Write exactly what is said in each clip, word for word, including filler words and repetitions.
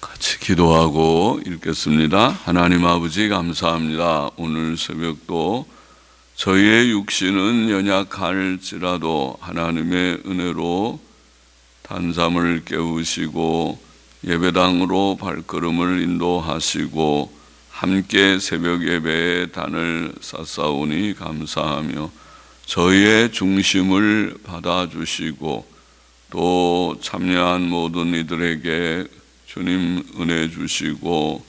같이 기도하고 읽겠습니다. 하나님 아버지 감사합니다. 오늘 새벽도 저희의 육신은 연약할지라도 하나님의 은혜로 단잠을 깨우시고 예배당으로 발걸음을 인도하시고 함께 새벽 예배에 단을 쌓사오니 감사하며 저희의 중심을 받아주시고 또 참여한 모든 이들에게 주님 은혜 주시고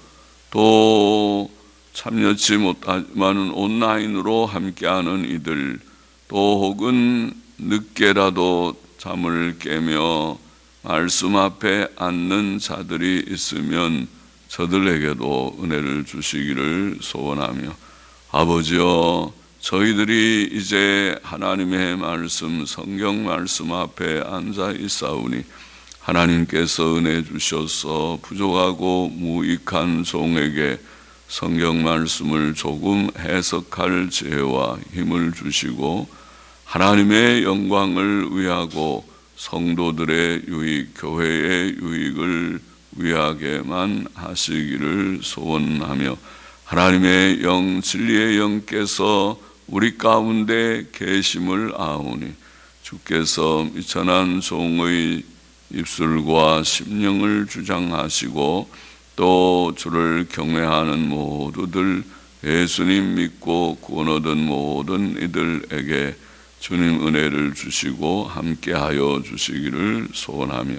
또 참여치 못하지만 온라인으로 함께하는 이들 또 혹은 늦게라도 잠을 깨며 말씀 앞에 앉는 자들이 있으면 저들에게도 은혜를 주시기를 소원하며 아버지여 저희들이 이제 하나님의 말씀 성경 말씀 앞에 앉아 있사오니 하나님께서 은혜 주셔서 부족하고 무익한 종에게 성경 말씀을 조금 해석할 지혜와 힘을 주시고 하나님의 영광을 위하고 성도들의 유익, 교회의 유익을 위하게만 하시기를 소원하며 하나님의 영, 진리의 영께서 우리 가운데 계심을 아오니 주께서 미천한 종의 입술과 심령을 주장하시고 또 주를 경외하는 모두들 예수님 믿고 구원 얻은 모든 이들에게 주님 은혜를 주시고 함께하여 주시기를 소원하며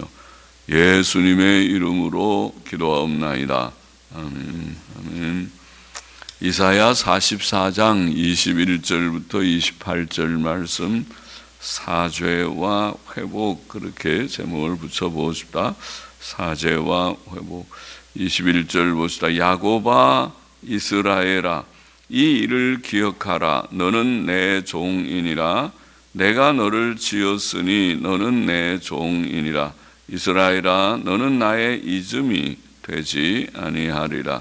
예수님의 이름으로 기도하옵나이다. 아멘. 아멘. 이사야 사십사 장 이십일 절부터 이십팔 절 말씀 사죄와 회복 그렇게 제목을 붙여보고 싶다. 사죄와 회복. 이십일 절 봅시다. 야곱아 이스라엘아 이 일을 기억하라. 너는 내 종이니라. 내가 너를 지었으니 너는 내 종이니라. 이스라엘아 너는 나의 이름이 되지 아니하리라.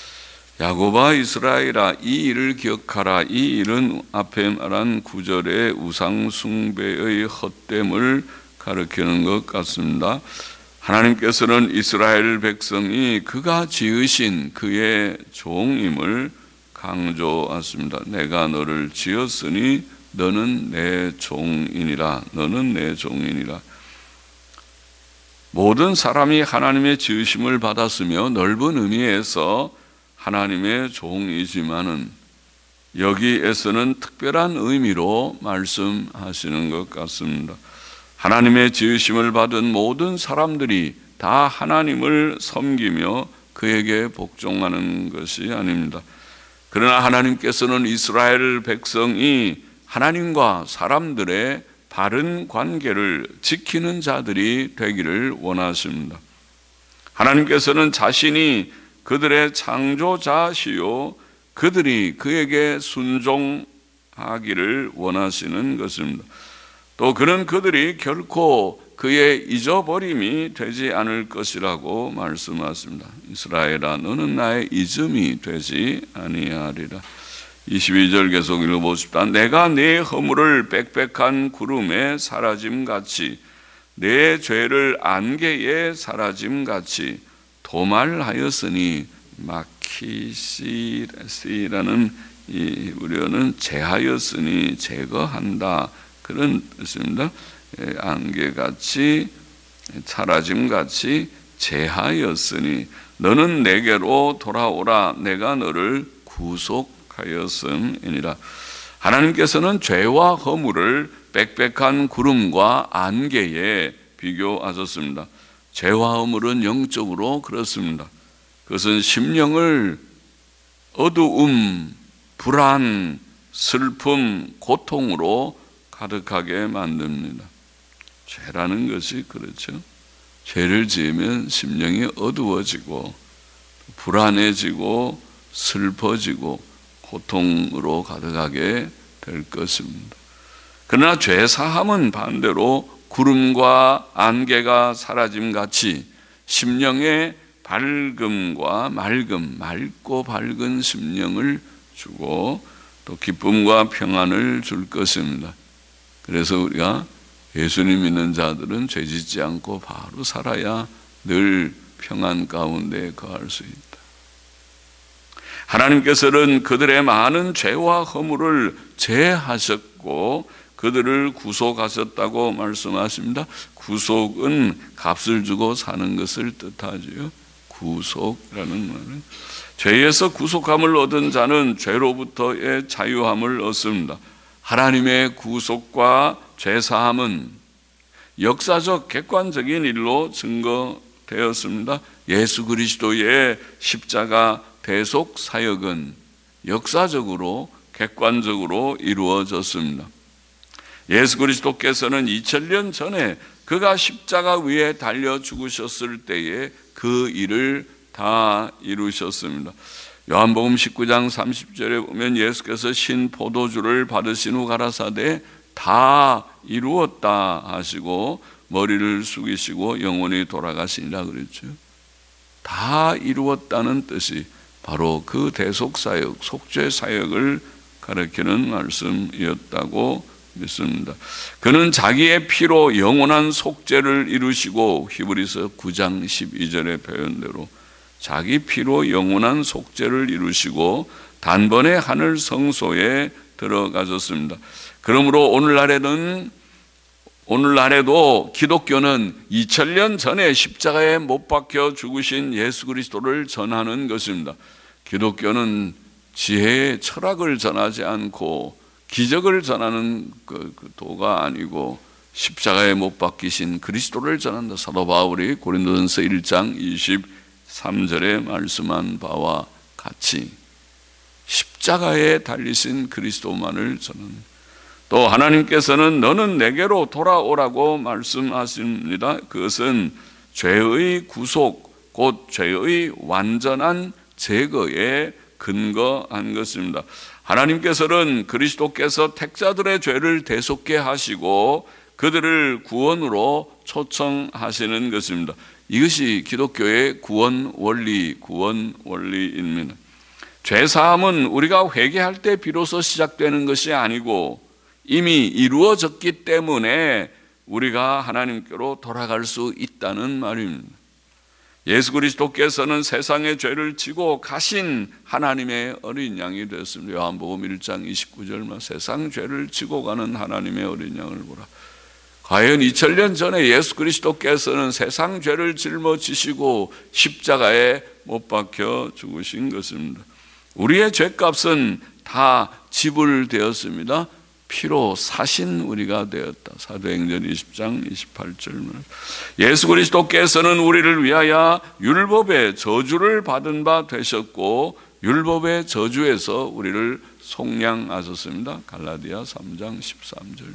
야곱아 이스라엘아 이 일을 기억하라. 이 일은 앞에 말한 구절의 우상 숭배의 헛됨을 가리키는 것 같습니다. 하나님께서는 이스라엘 백성이 그가 지으신 그의 종임을 강조하십니다. 내가 너를 지었으니 너는 내 종이니라. 너는 내 종이니라. 모든 사람이 하나님의 지으심을 받았으며 넓은 의미에서 하나님의 종이지만은 여기에서는 특별한 의미로 말씀하시는 것 같습니다. 하나님의 지으심을 받은 모든 사람들이 다 하나님을 섬기며 그에게 복종하는 것이 아닙니다. 그러나 하나님께서는 이스라엘 백성이 하나님과 사람들의 바른 관계를 지키는 자들이 되기를 원하십니다. 하나님께서는 자신이 그들의 창조자시요 그들이 그에게 순종하기를 원하시는 것입니다. 또 그는 그들이 결코 그의 잊어버림이 되지 않을 것이라고 말씀하십니다. 이스라엘아 너는 나의 잊음이 되지 아니하리라. 이십이 절 계속 읽어보십시다. 내가 네 허물을 빽빽한 구름에 사라짐같이 내 죄를 안개에 사라짐같이 도말하였으니 마키시라는 이 우리어는 제하였으니 제거한다 그런 뜻입니다. 안개같이 사라짐같이 제하였으니 너는 내게로 돌아오라. 내가 너를 구속하였음이니라. 하나님께서는 죄와 허물을 빽빽한 구름과 안개에 비교하셨습니다. 죄와 허물은 영적으로 그렇습니다. 그것은 심령을 어두움, 불안, 슬픔, 고통으로 가득하게 만듭니다. 죄라는 것이 그렇죠. 죄를 지으면 심령이 어두워지고 불안해지고 슬퍼지고 고통으로 가득하게 될 것입니다. 그러나 죄 사함은 반대로 구름과 안개가 사라짐같이 심령의 밝음과 맑음, 맑고 밝은 심령을 주고 또 기쁨과 평안을 줄 것입니다. 그래서 우리가 예수님 믿는 자들은 죄짓지 않고 바로 살아야 늘 평안 가운데 거할 수 있다. 하나님께서는 그들의 많은 죄와 허물을 제하셨고 그들을 구속하셨다고 말씀하십니다. 구속은 값을 주고 사는 것을 뜻하지요. 구속이라는 말은 죄에서 구속함을 얻은 자는 죄로부터의 자유함을 얻습니다. 하나님의 구속과 죄사함은 역사적 객관적인 일로 증거되었습니다. 예수 그리스도의 십자가 대속 사역은 역사적으로 객관적으로 이루어졌습니다. 예수 그리스도께서는 이천 년 전에 그가 십자가 위에 달려 죽으셨을 때에 그 일을 다 이루셨습니다. 요한복음 십구 장 삼십 절에 보면 예수께서 신 포도주를 받으신 후 가라사대 다 이루었다 하시고 머리를 숙이시고 영원히 돌아가시니라 그랬죠. 다 이루었다는 뜻이 바로 그 대속사역, 속죄사역을 가리키는 말씀이었다고 믿습니다. 그는 자기의 피로 영원한 속죄를 이루시고 히브리서 구 장 십이 절의 표현대로 자기 피로 영원한 속죄를 이루시고 단번에 하늘 성소에 들어가셨습니다. 그러므로 오늘날에는 오늘날에도 기독교는 이천 년 전에 십자가에 못 박혀 죽으신 예수 그리스도를 전하는 것입니다. 기독교는 지혜의 철학을 전하지 않고 기적을 전하는 그 도가 아니고 십자가에 못 박히신 그리스도를 전한다. 사도 바울이 고린도전서 일 장 이십삼 절에 말씀한 바와 같이 십자가에 달리신 그리스도만을 전합니다. 또 하나님께서는 너는 내게로 돌아오라고 말씀하십니다. 그것은 죄의 구속, 곧 죄의 완전한 제거에 근거한 것입니다. 하나님께서는 그리스도께서 택자들의 죄를 대속케 하시고 그들을 구원으로 초청하시는 것입니다. 이것이 기독교의 구원 원리, 구원 원리입니다. 죄사함은 우리가 회개할 때 비로소 시작되는 것이 아니고 이미 이루어졌기 때문에 우리가 하나님께로 돌아갈 수 있다는 말입니다. 예수 그리스도께서는 세상의 죄를 지고 가신 하나님의 어린 양이 되었습니다. 요한복음 일 장 이십구 절 세상 죄를 지고 가는 하나님의 어린 양을 보라. 과연 이천 년 전에 예수 그리스도께서는 세상 죄를 짊어지시고 십자가에 못 박혀 죽으신 것입니다. 우리의 죄값은 다 지불되었습니다. 피로 사신 우리가 되었다. 사도행전 이십 장 이십팔 절. 예수 그리스도께서는 우리를 위하여 율법의 저주를 받은 바 되셨고 율법의 저주에서 우리를 속량하셨습니다. 갈라디아 삼 장 십삼 절.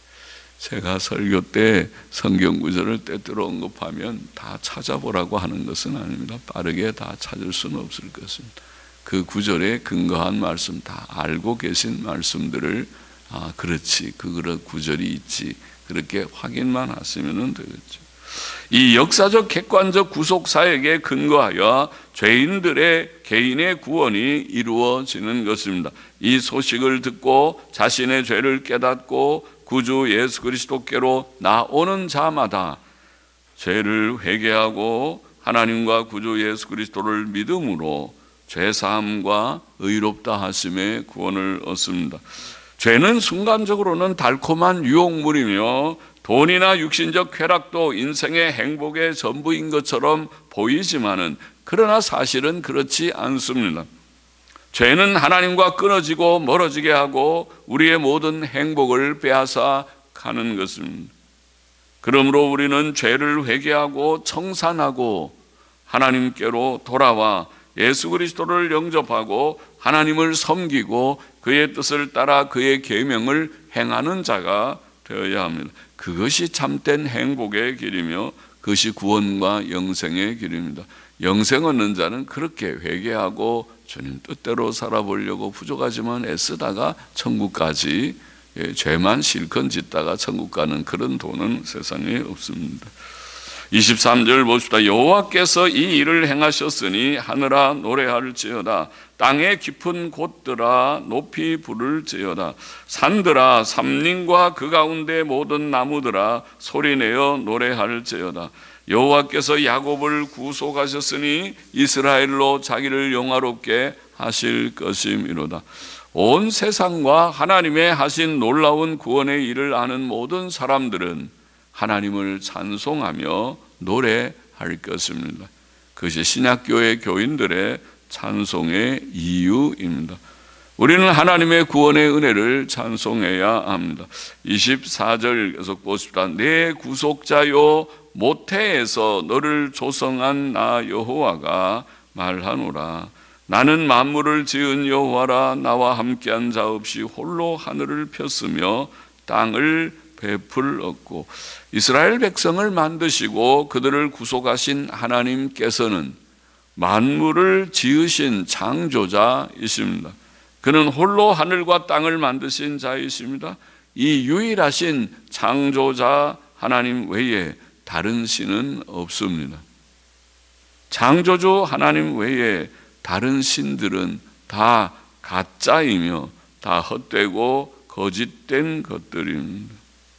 제가 설교 때 성경 구절을 때때로 언급하면 다 찾아보라고 하는 것은 아닙니다. 빠르게 다 찾을 수는 없을 것입니다. 그 구절에 근거한 말씀 다 알고 계신 말씀들을 아, 그렇지. 그 구절이 있지. 그렇게 확인만 하시면 되겠죠. 이 역사적 객관적 구속 사역에 근거하여 죄인들의 개인의 구원이 이루어지는 것입니다. 이 소식을 듣고 자신의 죄를 깨닫고 구주 예수 그리스도께로 나오는 자마다 죄를 회개하고 하나님과 구주 예수 그리스도를 믿음으로 죄사함과 의롭다 하심의 구원을 얻습니다. 죄는 순간적으로는 달콤한 유혹물이며 돈이나 육신적 쾌락도 인생의 행복의 전부인 것처럼 보이지만은 그러나 사실은 그렇지 않습니다. 죄는 하나님과 끊어지고 멀어지게 하고 우리의 모든 행복을 빼앗아 가는 것입니다. 그러므로 우리는 죄를 회개하고 청산하고 하나님께로 돌아와 예수 그리스도를 영접하고 하나님을 섬기고 그의 뜻을 따라 그의 계명을 행하는 자가 되어야 합니다. 그것이 참된 행복의 길이며 그것이 구원과 영생의 길입니다. 영생 얻는 자는 그렇게 회개하고 주님 뜻대로 살아보려고 부족하지만 애쓰다가 천국까지 죄만 실컷 짓다가 천국 가는 그런 돈은 세상에 없습니다. 이십삼 절 봅시다. 여호와께서 이 일을 행하셨으니 하늘아 노래할지어다. 땅의 깊은 곳들아 높이 부를지어다. 산들아 삼림과 그 가운데 모든 나무들아 소리내어 노래할지어다. 여호와께서 야곱을 구속하셨으니 이스라엘로 자기를 영화롭게 하실 것이미로다. 온 세상과 하나님의 하신 놀라운 구원의 일을 아는 모든 사람들은 하나님을 찬송하며 노래할 것입니다. 그것이 신약교회 교인들의 찬송의 이유입니다. 우리는 하나님의 구원의 은혜를 찬송해야 합니다. 이십사 절 계속 보십시다. 내 구속자요 모태에서 너를 조성한 나 여호와가 말하노라. 나는 만물을 지은 여호와라. 나와 함께한 자 없이 홀로 하늘을 폈으며 땅을 베풀었고. 이스라엘 백성을 만드시고 그들을 구속하신 하나님께서는 만물을 지으신 창조자이십니다. 그는 홀로 하늘과 땅을 만드신 자이십니다. 이 유일하신 창조자 하나님 외에 다른 신은 없습니다. 창조주 하나님 외에 다른 신들은 다 가짜이며 다 헛되고 거짓된 것들입니다.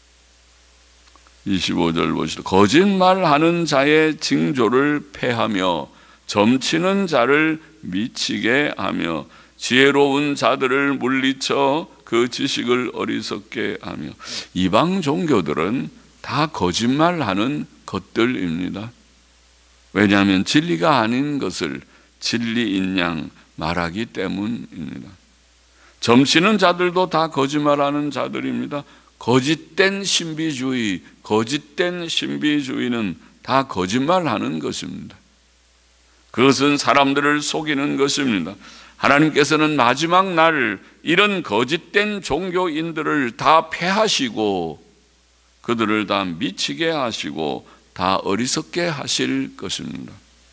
이십오 절 보시죠. 거짓말하는 자의 징조를 패하며 점치는 자를 미치게 하며 지혜로운 자들을 물리쳐 그 지식을 어리석게 하며. 이방 종교들은 다 거짓말하는 것들입니다. 왜냐하면 진리가 아닌 것을 진리인 양 말하기 때문입니다. 점치는 자들도 다 거짓말하는 자들입니다. 거짓된 신비주의, 거짓된 신비주의는 다 거짓말하는 것입니다. 그것은 사람들을 속이는 것입니다. 하나님께서는 마지막 날 이런 거짓된 종교인들을 다 패하시고 그들을 다 미치게 하시고 다 어리석게 하실 것입니다.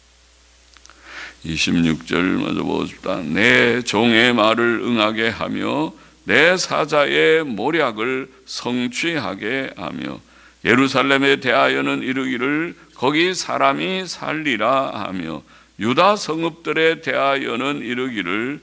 이십육 절 먼저 보십시다. 내 종의 말을 응하게 하며 내 사자의 모략을 성취하게 하며 예루살렘에 대하여는 이르기를 거기 사람이 살리라 하며 유다 성읍들에 대하여는 이르기를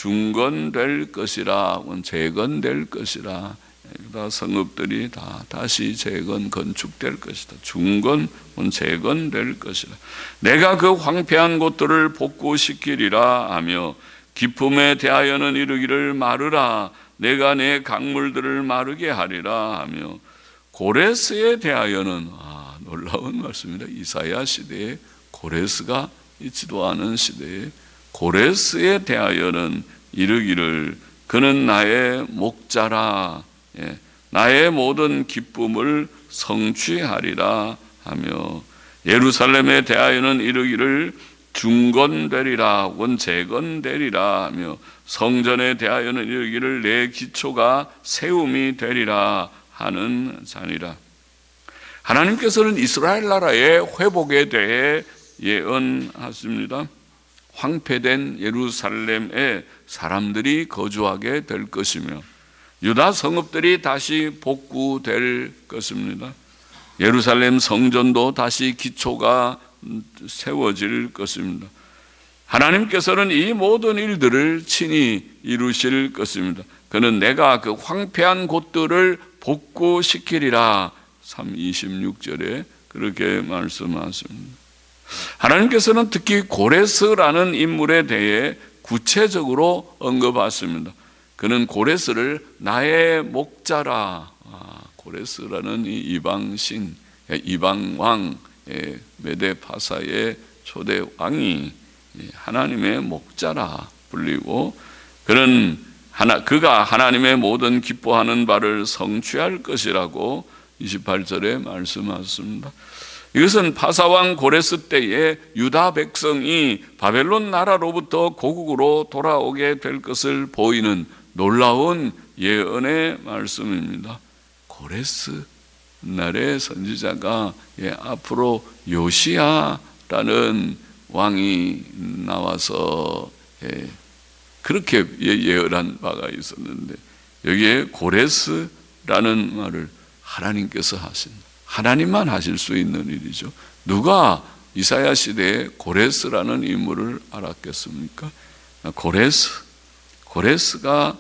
중건될 것이라. 재건될 것이라. 유다 성읍들이 다 다시 재건 건축될 것이다. 중건 재건될 것이라. 내가 그 황폐한 곳들을 복구시키리라 하며 기품에 대하여는 이르기를 마르라. 내가 내 강물들을 마르게 하리라 하며 고레스에 대하여는, 아, 놀라운 말씀입니다. 이사야 시대에 고레스가 있지도 않은 시대에 고레스에 대하여는 이르기를 그는 나의 목자라. 예, 나의 모든 기쁨을 성취하리라 하며 예루살렘에 대하여는 이르기를 중건되리라 원 재건되리라 하며 성전에 대하여는 이르기를 내 기초가 세움이 되리라 하는 자니라. 하나님께서는 이스라엘 나라의 회복에 대해 예언하십니다. 황폐된 예루살렘에 사람들이 거주하게 될 것이며 유다 성읍들이 다시 복구될 것입니다. 예루살렘 성전도 다시 기초가 세워질 것입니다. 하나님께서는 이 모든 일들을 친히 이루실 것입니다. 그는 내가 그 황폐한 곳들을 복구시키리라. 이십육 절에 그렇게 말씀하십니다. 하나님께서는 특히 고레스라는 인물에 대해 구체적으로 언급하십니다. 그는 고레스를 나의 목자라. 아, 고레스라는 이 이방신, 이방왕, 메데파사의 초대 왕이 하나님의 목자라 불리고 그는 하나, 그가 하나님의 모든 기뻐하는 바를 성취할 것이라고 이십팔 절에 말씀하셨습니다. 이것은 파사왕 고레스 때에 유다 백성이 바벨론 나라로부터 고국으로 돌아오게 될 것을 보이는 놀라운 예언의 말씀입니다. 고레스 날의 선지자가 예, 앞으로 요시야라는 왕이 나와서 예, 그렇게 예언한 바가 있었는데 여기에 고레스라는 말을 하나님께서 하신다. 하나님만 하실 수 있는 일이죠. 누가 이사야 시대에 고레스라는 인물을 알았겠습니까? 고레스, 고레스가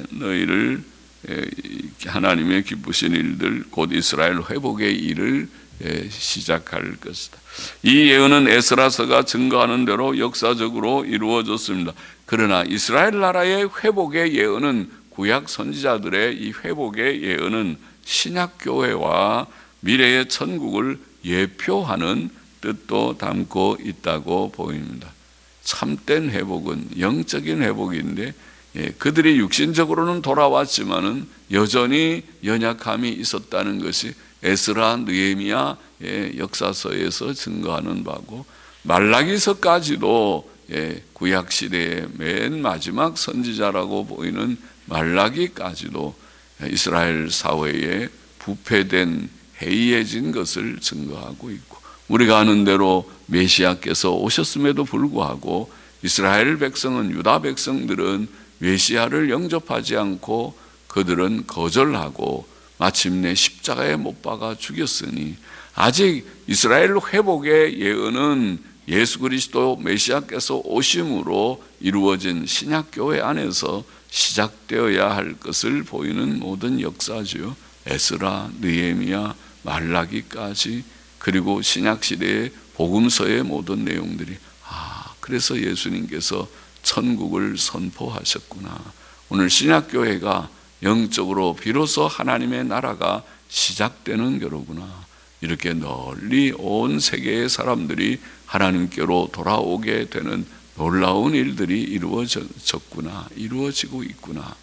너희를 하나님의 기쁘신 일들 곧 이스라엘 회복의 일을 시작할 것이다. 이 예언은 에스라서가 증거하는 대로 역사적으로 이루어졌습니다. 그러나 이스라엘 나라의 회복의 예언은, 구약 선지자들의 이 회복의 예언은 신약교회와 미래의 천국을 예표하는 뜻도 담고 있다고 보입니다. 참된 회복은 영적인 회복인데, 예, 그들이 육신적으로는 돌아왔지만은 여전히 연약함이 있었다는 것이 에스라, 느헤미야 예, 역사서에서 증거하는 바고, 말라기서까지도 예, 구약 시대의 맨 마지막 선지자라고 보이는 말라기까지도 이스라엘 사회에 부패된 해이해진 것을 증거하고 있고, 우리가 아는 대로 메시아께서 오셨음에도 불구하고 이스라엘 백성은, 유다 백성들은 메시아를 영접하지 않고 그들은 거절하고 마침내 십자가에 못 박아 죽였으니, 아직 이스라엘 회복의 예언은 예수 그리스도 메시아께서 오심으로 이루어진 신약교회 안에서 시작되어야 할 것을 보이는 모든 역사지요. 에스라, 느헤미야, 말라기까지, 그리고 신약시대의 복음서의 모든 내용들이, 아, 그래서 예수님께서 천국을 선포하셨구나. 오늘 신약교회가 영적으로 비로소 하나님의 나라가 시작되는 교로구나. 이렇게 널리 온 세계의 사람들이 하나님께로 돌아오게 되는 놀라운 일들이 이루어졌구나, 이루어지고 있구나.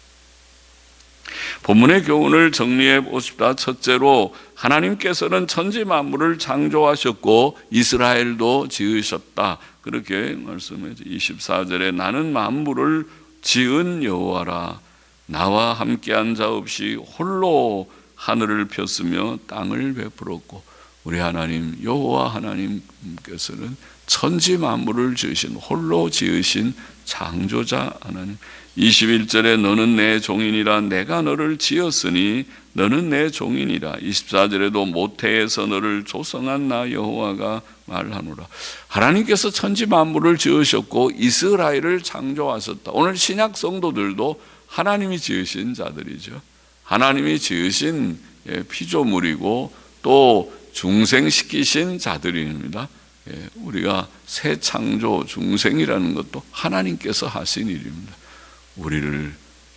본문의 교훈을 정리해 보십시다. 첫째로, 하나님께서는 천지 만물을 창조하셨고 이스라엘도 지으셨다. 그렇게 말씀해서 이십사 절에 나는 만물을 지은 여호와라. 나와 함께한 자 없이 홀로 하늘을 폈으며 땅을 베풀었고. 우리 하나님 여호와 하나님께서는 천지 만물을 지으신, 홀로 지으신 창조자 하나님. 이십일 절에 너는 내 종이니라. 내가 너를 지었으니 너는 내 종이니라. 이십사 절에도 모태에서 너를 조성한 나 여호와가 말하노라. 하나님께서 천지 만물을 지으셨고 이스라엘을 창조하셨다. 오늘 신약 성도들도 하나님이 지으신 자들이죠. 하나님이 지으신 피조물이고 또 중생시키신 자들입니다. 우리가 새 창조, 중생이라는 것도 하나님께서 하신 일입니다. 우리를,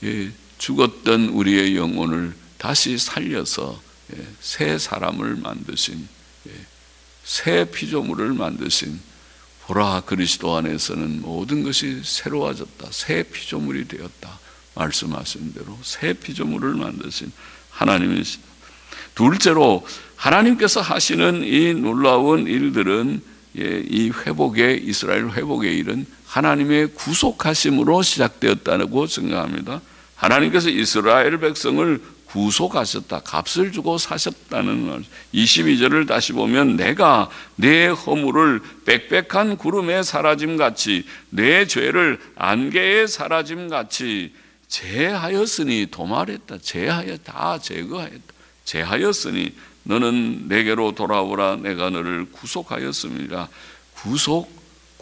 죽었던 우리의 영혼을 다시 살려서 새 사람을 만드신, 새 피조물을 만드신, 보라 그리스도 안에서는 모든 것이 새로워졌다, 새 피조물이 되었다 말씀하신 대로 새 피조물을 만드신 하나님이시다. 둘째로, 하나님께서 하시는 이 놀라운 일들은, 이 회복의, 이스라엘 회복의 일은 하나님의 구속하심으로 시작되었다고 증거합니다. 하나님께서 이스라엘 백성을 구속하셨다, 값을 주고 사셨다는 말. 이십이 절을 다시 보면 내가 내 허물을 빽빽한 구름에 사라짐같이 내 죄를 안개에 사라짐같이 제하였으니, 도말했다, 제하여 다 제거하였다, 제하였으니 너는 내게로 돌아오라. 내가 너를 구속하였습니다. 구속,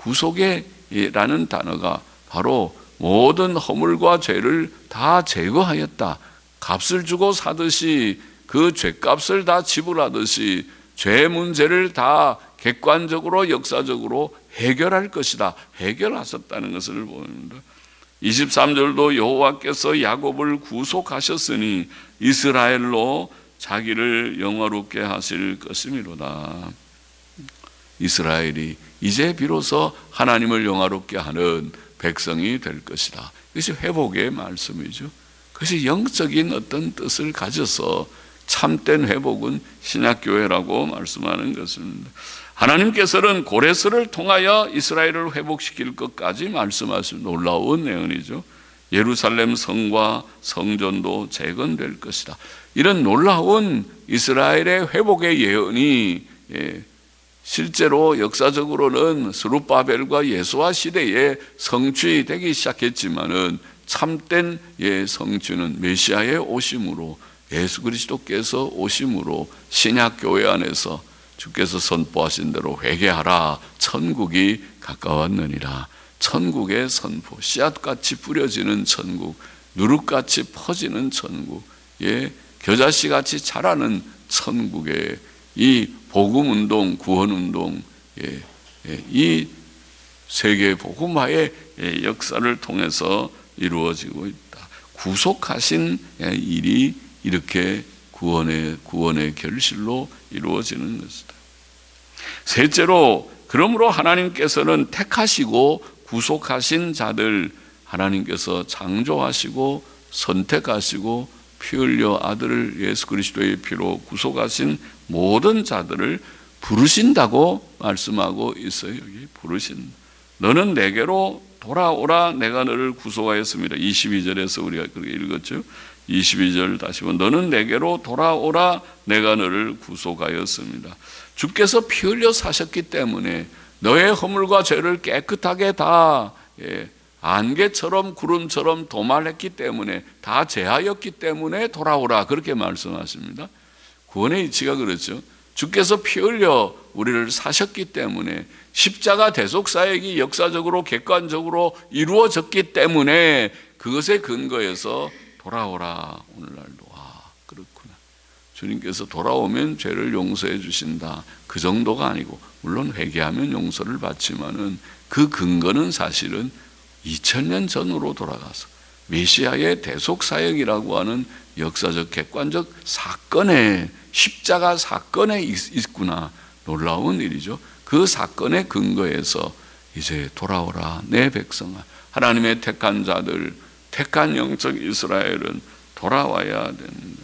구속이라는 단어가 바로 모든 허물과 죄를 다 제거하였다, 값을 주고 사듯이 그 죄값을 다 지불하듯이 죄 문제를 다 객관적으로 역사적으로 해결할 것이다, 해결하셨다는 것을 보입니다. 이십삼 절도 여호와께서 야곱을 구속하셨으니 이스라엘로 자기를 영화롭게 하실 것이미로다. 이스라엘이 이제 비로소 하나님을 영화롭게 하는 백성이 될 것이다. 그것이 회복의 말씀이죠. 그것이 영적인 어떤 뜻을 가져서 참된 회복은 신약교회라고 말씀하는 것입니다. 하나님께서는 고레스를 통하여 이스라엘을 회복시킬 것까지 말씀하신 놀라운 내용이죠. 예루살렘 성과 성전도 재건될 것이다. 이런 놀라운 이스라엘의 회복의 예언이 실제로 역사적으로는 스룹바벨과 예수와 시대에 성취되기 시작했지만은 참된 성취는 메시아의 오심으로, 예수 그리스도께서 오심으로 신약교회 안에서 주께서 선포하신 대로 회개하라, 천국이 가까웠느니라. 천국의 선포, 씨앗같이 뿌려지는 천국, 누룩같이 퍼지는 천국, 예, 겨자씨같이 자라는 천국의 이 복음운동, 구원운동, 예, 예, 이 세계 복음화의 역사를 통해서 이루어지고 있다. 구속하신 일이 이렇게 구원의, 구원의 결실로 이루어지는 것이다. 셋째로, 그러므로 하나님께서는 택하시고 구속하신 자들, 하나님께서 창조하시고 선택하시고 피 흘려 아들을 예수 그리스도의 피로 구속하신 모든 자들을 부르신다고 말씀하고 있어요. 여기 부르신. 너는 내게로 돌아오라, 내가 너를 구속하였습니다. 이십이 절에서 우리가 그렇게 읽었죠. 이십이 절 다시 보면 너는 내게로 돌아오라, 내가 너를 구속하였습니다. 주께서 피 흘려 사셨기 때문에 너의 허물과 죄를 깨끗하게 다 예, 안개처럼 구름처럼 도말했기 때문에, 다 제하였기 때문에 돌아오라, 그렇게 말씀하십니다. 구원의 이치가 그렇죠. 주께서 피 흘려 우리를 사셨기 때문에, 십자가 대속사역이 역사적으로 객관적으로 이루어졌기 때문에 그것에 근거해서 돌아오라, 오늘날도. 아, 그렇구나. 주님께서 돌아오면 죄를 용서해 주신다, 그 정도가 아니고, 물론 회개하면 용서를 받지만은 그 근거는 사실은 이천 년 전으로 돌아가서 메시아의 대속사역이라고 하는 역사적 객관적 사건에, 십자가 사건에 있구나. 놀라운 일이죠. 그 사건의 근거에서 이제 돌아오라, 내 백성아, 하나님의 택한 자들, 택한 영적 이스라엘은 돌아와야 됩니다.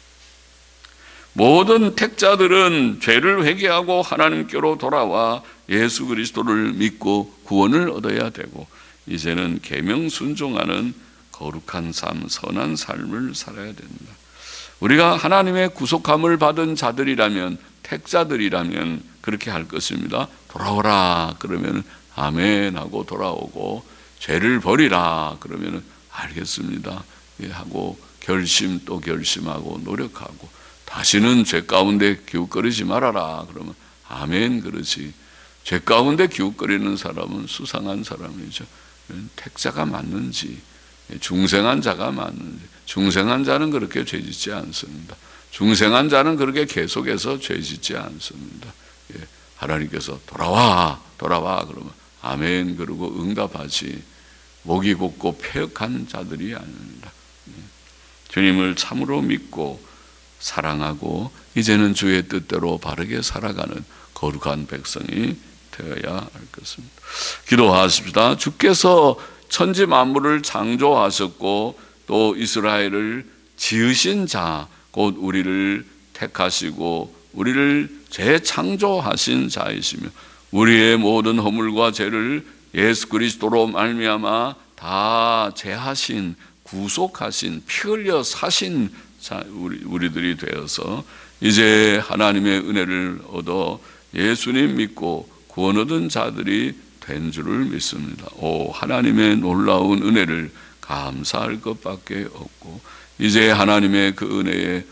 모든 택자들은 죄를 회개하고 하나님께로 돌아와 예수 그리스도를 믿고 구원을 얻어야 되고, 이제는 계명 순종하는 거룩한 삶, 선한 삶을 살아야 됩니다. 우리가 하나님의 구속함을 받은 자들이라면, 택자들이라면 그렇게 할 것입니다. 돌아오라 그러면 아멘 하고 돌아오고, 죄를 버리라 그러면 알겠습니다 하고 결심 또 결심하고 노력하고, 다시는 죄 가운데 기웃거리지 말아라 그러면 아멘 그러지. 죄 가운데 기웃거리는 사람은 수상한 사람이죠. 택자가 맞는지, 중생한 자가 맞는지. 중생한 자는 그렇게 죄짓지 않습니다. 중생한 자는 그렇게 계속해서 죄짓지 않습니다. 예, 하나님께서 돌아와 돌아와 그러면 아멘 그러고 응답하지, 목이 곧고 폐역한 자들이 아닙니다. 예, 주님을 참으로 믿고 사랑하고 이제는 주의 뜻대로 바르게 살아가는 거룩한 백성이 되어야 할 것입니다. 기도하십시다. 주께서 천지 만물을 창조하셨고 또 이스라엘을 지으신 자, 곧 우리를 택하시고 우리를 재창조하신 자이시며, 우리의 모든 허물과 죄를 예수 그리스도로 말미암아 다 제하신, 구속하신, 피 흘려 사신 자, 우리, 우리들이 되어서 이제 하나님의 은혜를 얻어 예수님 믿고 구원 얻은 자들이 된 줄을 믿습니다. 오, 하나님의 놀라운 은혜를 감사할 것밖에 없고, 이제 하나님의 그 은혜에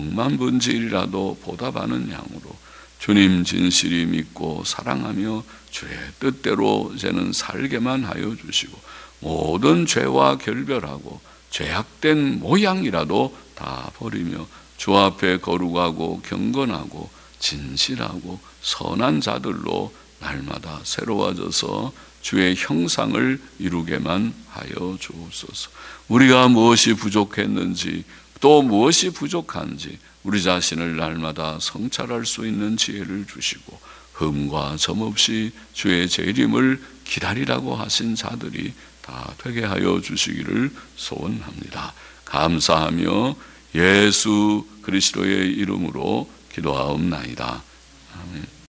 억만분질이라도 보답하는 양으로 주님 진실이 믿고 사랑하며 주의 뜻대로 이제는 살게만 하여 주시고, 모든 죄와 결별하고 죄악된 모양이라도 다 버리며 주 앞에 거룩하고 경건하고 진실하고 선한 자들로 날마다 새로워져서 주의 형상을 이루게만 하여 주옵소서. 우리가 무엇이 부족했는지 또 무엇이 부족한지 우리 자신을 날마다 성찰할 수 있는 지혜를 주시고, 흠과 점 없이 주의 재림을 기다리라고 하신 자들이 다 되게 하여 주시기를 소원합니다. 감사하며 예수 그리스도의 이름으로 기도하옵나이다. 아멘.